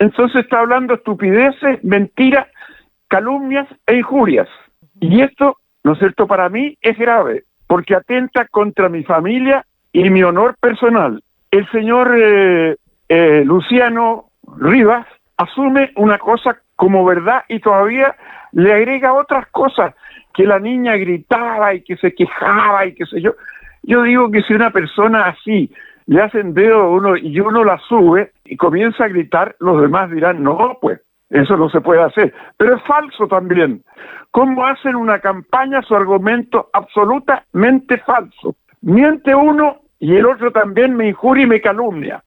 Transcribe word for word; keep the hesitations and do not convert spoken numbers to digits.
entonces está hablando estupideces, mentiras, calumnias e injurias. Y esto, ¿no es cierto?, para mí es grave, porque atenta contra mi familia y mi honor personal. El señor eh, eh, Luciano Rivas asume una cosa como verdad y todavía le agrega otras cosas, que la niña gritaba y que se quejaba y qué sé yo. Yo digo que si una persona así le hacen dedo a uno y uno la sube y comienza a gritar, los demás dirán, no, pues, eso no se puede hacer. Pero es falso también. ¿Cómo hacen una campaña? Su argumento absolutamente falso. Miente uno y el otro también me injuria y me calumnia.